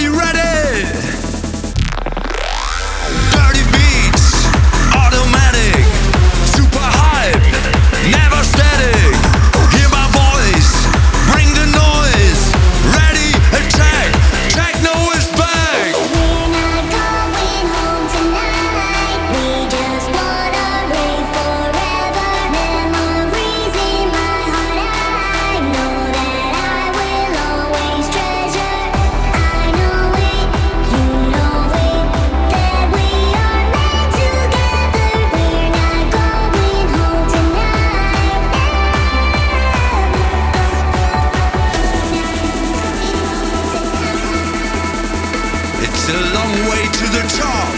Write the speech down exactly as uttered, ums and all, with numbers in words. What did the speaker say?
you ready? Dirty beats, automatic, super hype, never static. Hear my voice, bring the noise. Ready, attack, techno is back. We're not going home tonight. We just wanna live forever. Memories in my heart. I know that I will always treasure. I know it, you know it, that we are meant together. We're not going home tonight. It's a long way to the top.